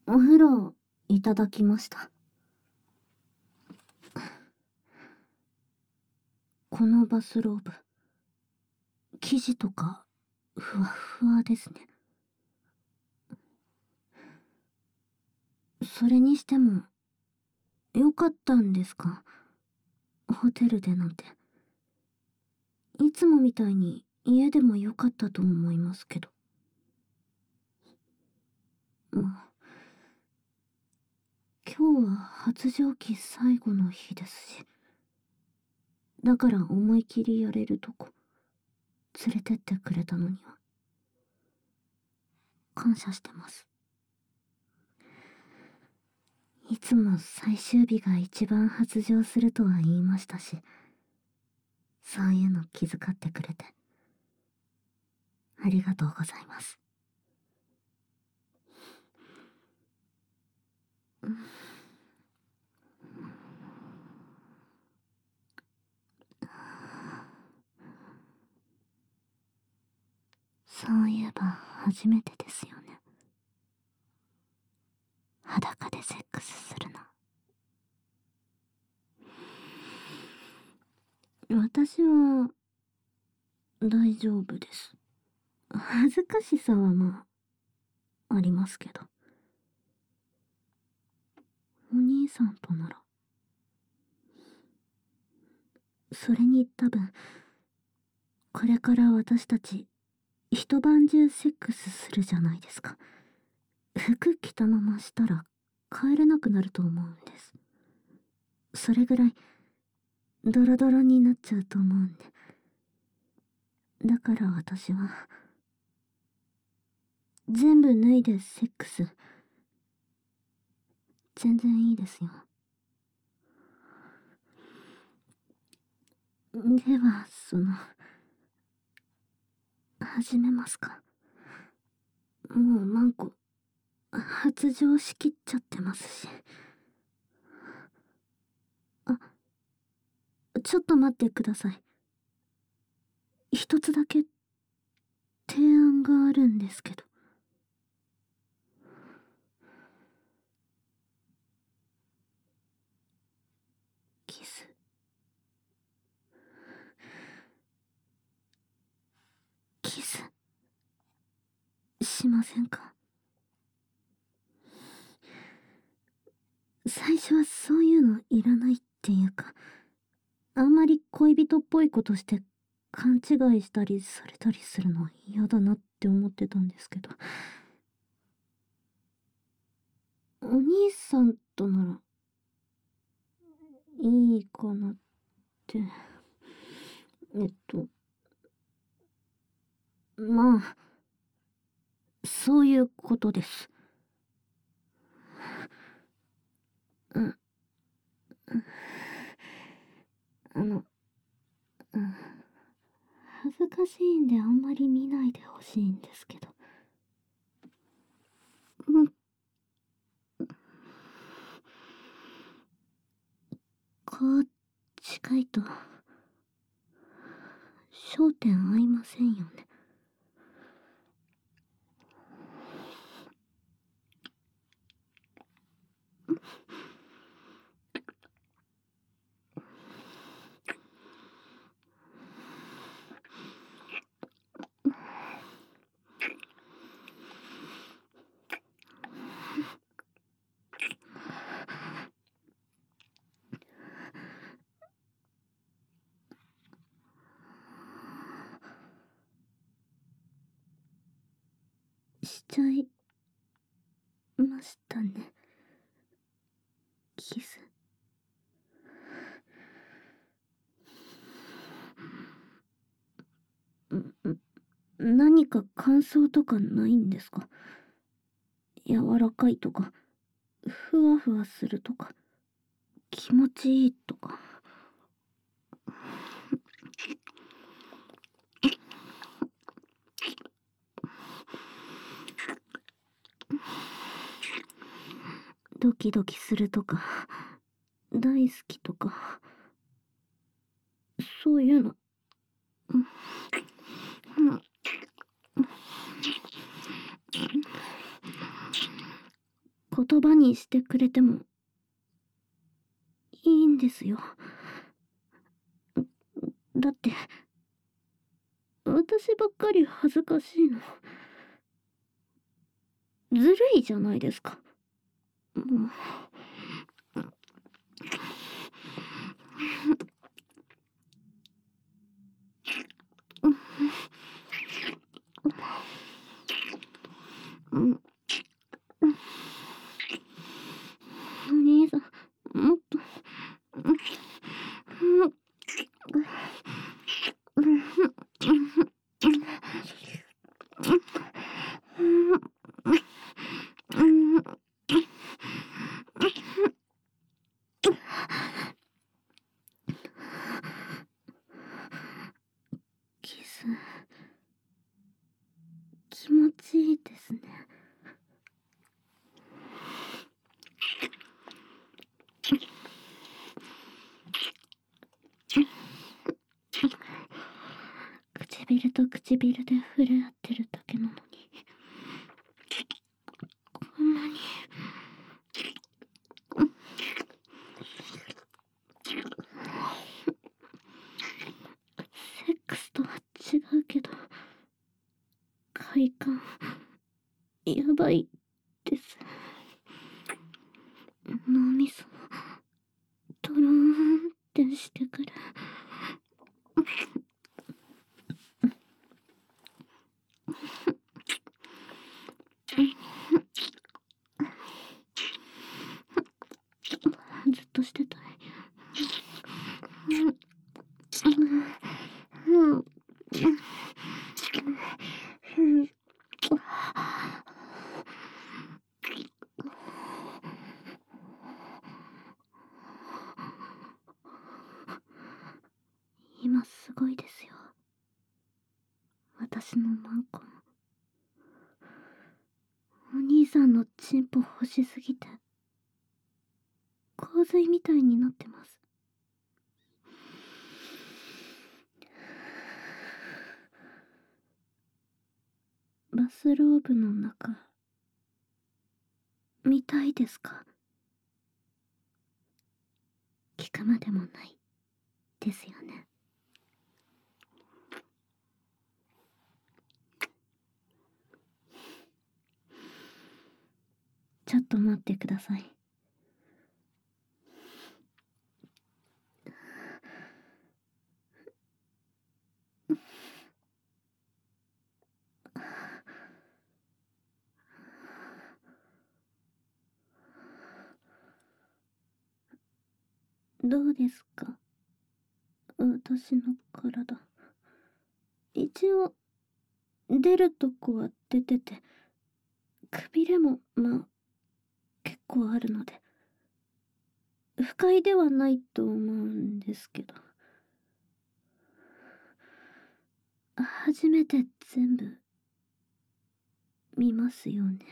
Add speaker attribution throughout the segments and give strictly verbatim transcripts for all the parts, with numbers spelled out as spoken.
Speaker 1: お風呂いただきました。このバスローブ、生地とかふわふわですね。それにしてもよかったんですか、ホテルでなんて。いつもみたいに家でもよかったと思いますけど。もう今日は発情期最後の日ですし、だから思い切りやれるとこ連れてってくれたのには感謝してます。いつも最終日が一番発情するとは言いましたし、そういうの気遣ってくれてありがとうございます。そういえば初めてですよね、裸でセックスするの。私は大丈夫です。恥ずかしさはまあありますけど、お兄さんとなら。それに多分これから私たち一晩中セックスするじゃないですか。服着たまましたら帰れなくなると思うんです。それぐらいドロドロになっちゃうと思うんで。だから私は全部脱いでセックス全然いいですよ。ではその始めますか。もうマンコ発情しきっちゃってますし。あ、ちょっと待ってください。一つだけ提案があるんですけど。キスキスしませんか。最初はそういうのいらないっていうか、あんまり恋人っぽいことして勘違いしたりされたりするの嫌だなって思ってたんですけど、お兄さんとならいいかなって。えっとまあそういうことです。うん、あの、うん、恥ずかしいんであんまり見ないでほしいんですけど。うん、こう近いと焦点合いませんよね。しちゃいましたね、キス。何か感想とかないんですか。柔らかいとかふわふわするとか気持ちいいとか。ドキドキするとか大好きとか、そういうの。うんこ言葉にしてくれてもいいんですよ。だって私ばっかり恥ずかしいの。ずるいじゃないですか。もう。うん。お兄さん、もっと。キス、気持ちいいですね。唇と唇で触れ合ってるだけなのに、こんなに。セックスとは違うけど、快感、やばいです。脳みそ、ドローンってしてくる。ずっとしてたい。今すごいですよ、私のマンコ。お兄さんのチンポ欲しすぎて洪水みたいになってます。バスローブの中見たいですか？聞くまでもないですよね。ちょっと待ってください。どうですか、私の体。一応出るとこは出てて、くびれもまあ結構あるので不快ではないと思うんですけど、初めて全部見ますよね。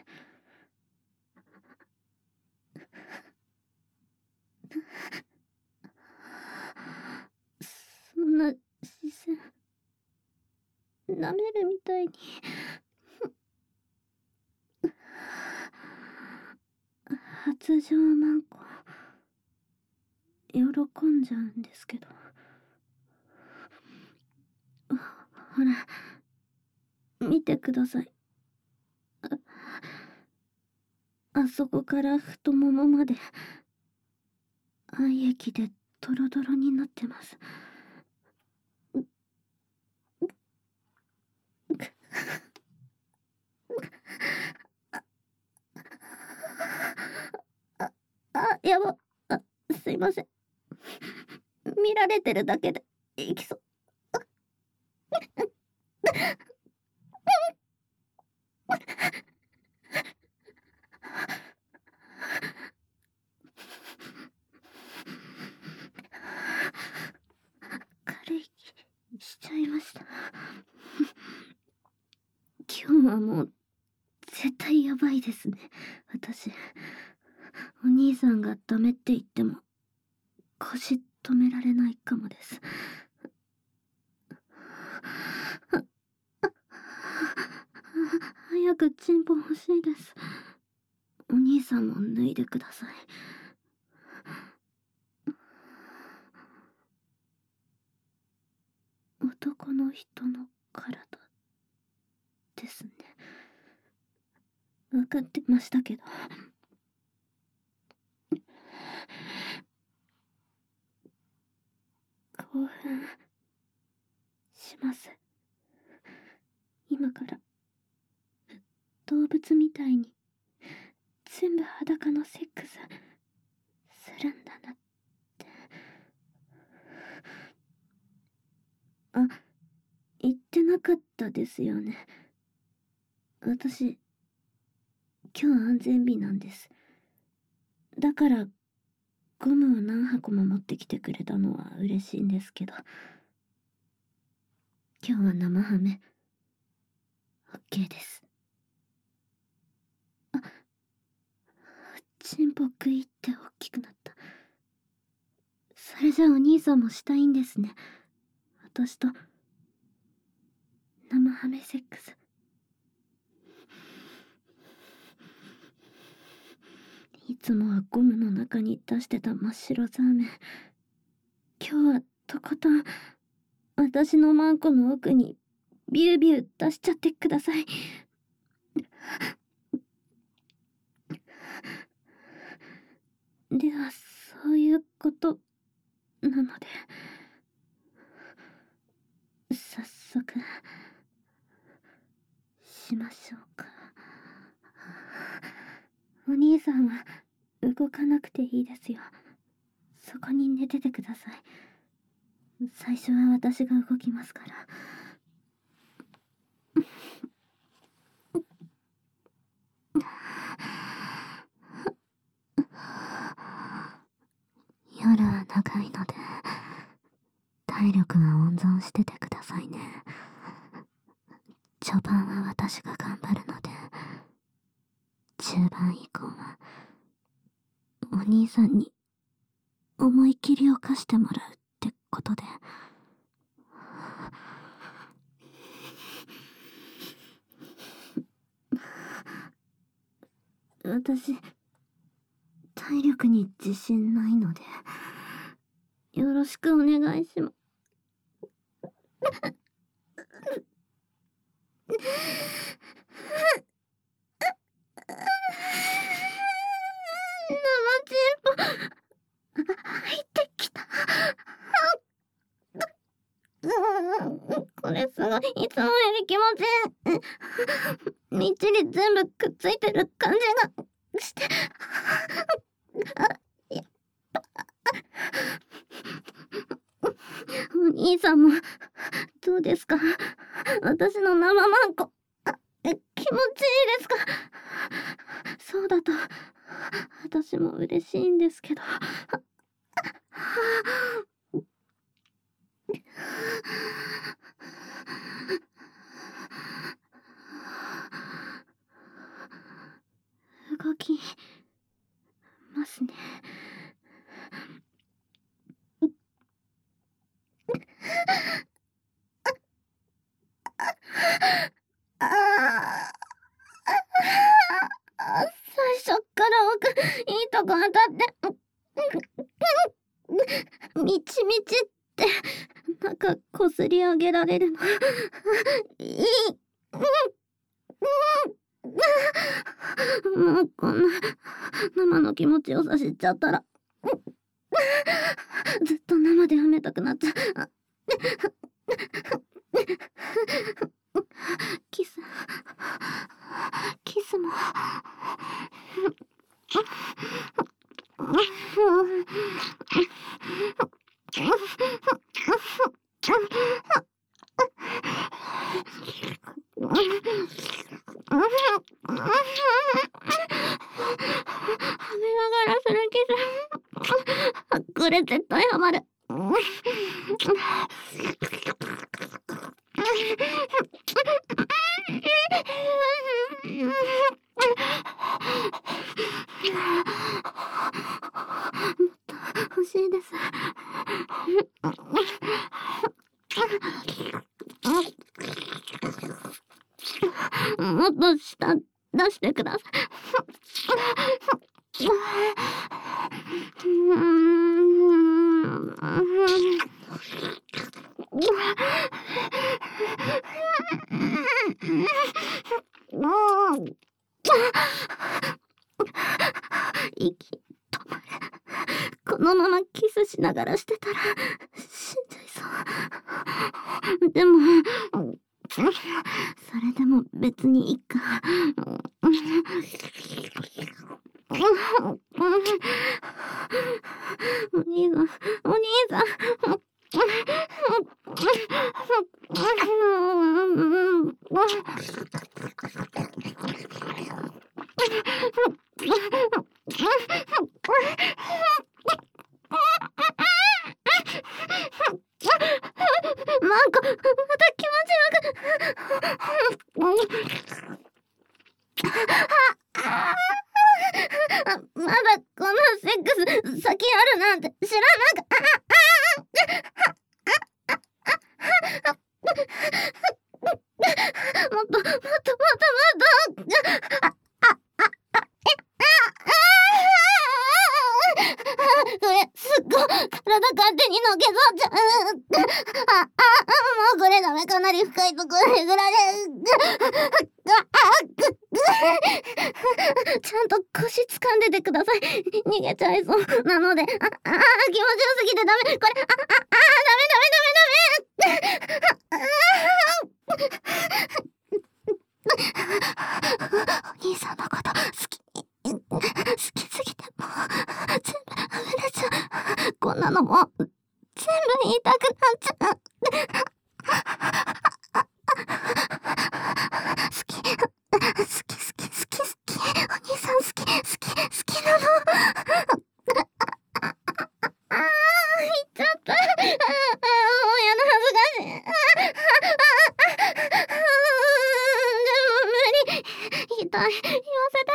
Speaker 1: そんな視線、舐めるみたいに。発情マンコ喜んじゃうんですけど、ほら見てください。 あ, あそこから太ももまで愛液でドロドロになってます。あ、あ、やば。あ、すいません。見られてるだけでいきそう。軽い気しちゃいました。今日はもう絶対やばいですね、私。お兄さんがダメって言っても腰止められないかもです。早くチンポ欲しいです。お兄兄さんも脱いでください。男の人の体ですね。分かってましたけど。興奮します。今から動物みたいに全部裸のセックスするんだなって。あ、言ってなかったですよね。私、今日安全日なんです。だからゴムを何箱も持ってきてくれたのは嬉しいんですけど、今日は生ハメ OK です。あ、チンポ食いって大きくなった。それじゃお兄さんもしたいんですね。私と生ハメセックス。いつもはゴムの中に出してた真っ白ザーメン、今日はとことん私のマンコの奥にビュービュー出しちゃってください。ではそういうことなので、早速しましょうか。お兄さんは動かなくていいですよ。そこに寝ててください。最初は私が動きますから。夜は長いので体力が温存しててくださいね。序盤は私が頑張るので、中盤以降はお兄さんに思い切りを貸してもらうってことで。私、体力に自信ないので、よろしくお願いします。生チンポ入ってきた。これすごい、いつもより気持ちいい。みっちり全部くっついてる感じがして。あ、やっぱ。お兄さんもどうですか？私の生マンコ、あ、気持ちいいですか？そうだと私も嬉しいんですけど。動きますね。ああ、最初から奥いいとこ当たってみちみちってなんかこすり上げられるのいい。もうこんな生の気持ちよさ知っちゃったらずっと生で舐めたくなっちゃう。キスキスもはめながらするキスこれ絶対ハマる。欲しいです。もっと下出してください。息止まれ。このままキスしながらしてたら死んじゃいそう。でもそれでも別にいいか。お兄さん、お兄さん。なんかまた気持ちよくまだこのセックス先あるなんて知らなかった。もっともっともっともっと。これすっごい体勝手にのけぞっちゃう。ああもうこれダメ。かなり深いところでぐられちゃんと腰掴んでてください。逃げちゃいそうなので。ああ気持ちよすぎてダメ。これあああダメダメダメダメ。お兄さんのこと好き好きすぎてもう全部溢れちゃう。こんなのも全部言いたくなっちゃう。好き好き好き好き好き好き。お兄さん好き好き好きなの。ああ言っちゃった。ああもうやだ恥ずかしい。でも無理。痛い言わせて。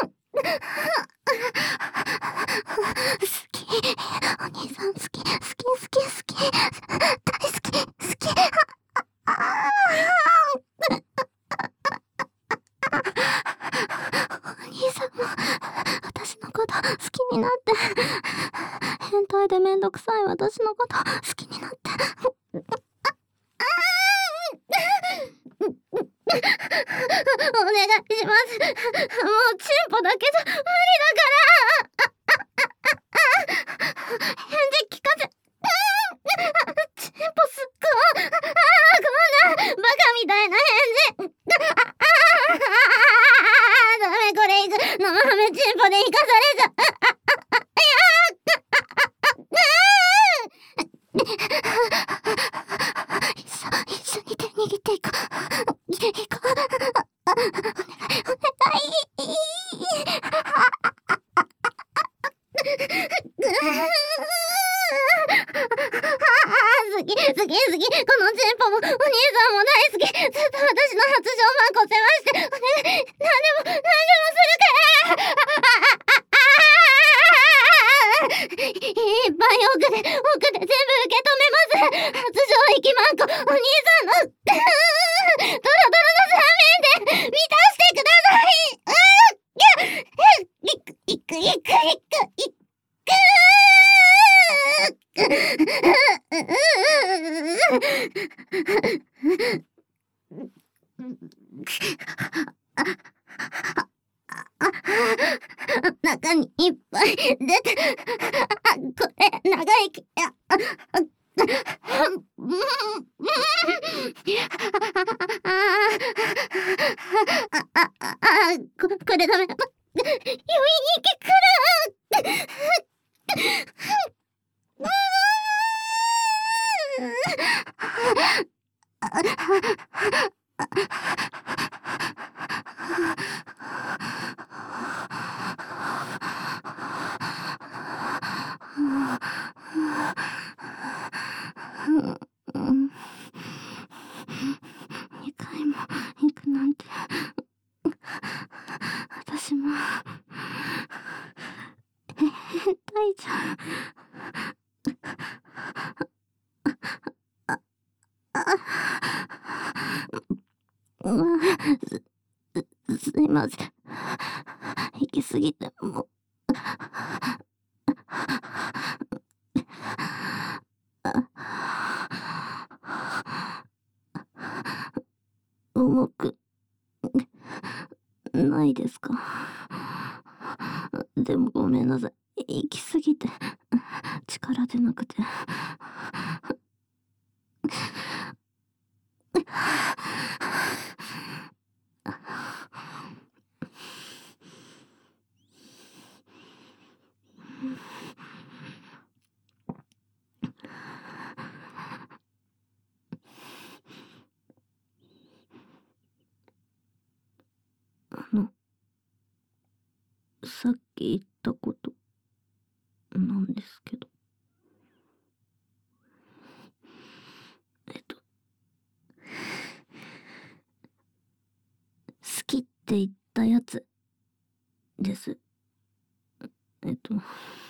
Speaker 1: 好きお兄さん好き好き好き好き大好き好き。ああお兄さんも私のこと好きになって、変態でめんどくさい私のこと好きになって。お願いします。もうチンポだけじゃ無理だから返事聞かせ。チンポすっごい。ああこんなバカみたいな返事。ダメこれいく。生ハメチンポで生かされちゃう。一緒一緒に手握っていこう。行こう。お願いお願い。好き好き好き。このチンポもお兄さんも大好き。ずっと私の発情マンコせまして。お願い何でも何でもするから。いっぱい奥で奥で全部受け止めます。発情息マンコお兄さんのドロドロのサーメンで満たしてください。いくいくいくいくいく中にいっぱい出て、あ、これ長生きや。ここれダメ。余韻息くる。にかいも行くなんて。私も変態じゃん。まあ、 すいません。行き過ぎてもう重くないですか？でもごめんなさい。行き過ぎて力出なくて。あの、さっき言ったことなんですけど、えっと、好きって言ったやつです。えっと、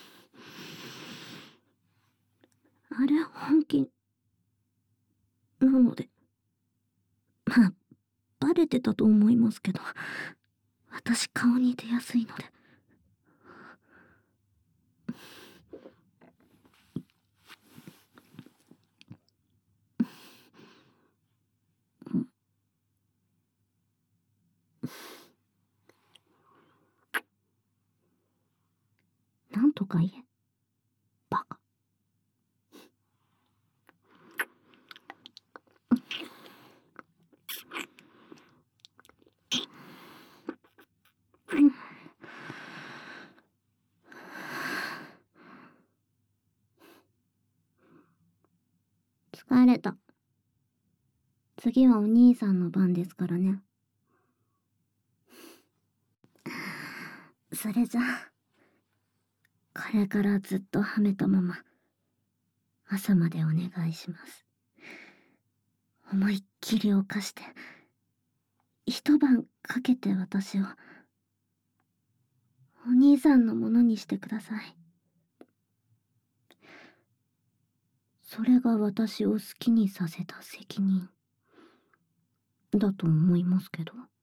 Speaker 1: あれ本気なので、まあ、バレてたと思いますけど、私顔に出やすいので。なんとか言え、バカ。疲れた。次はお兄さんの番ですからね。それじゃあ、これからずっとはめたまま、朝までお願いします。思いっきり犯して、一晩かけて私を、お兄さんのものにしてください。それが私を好きにさせた責任、だと思いますけど。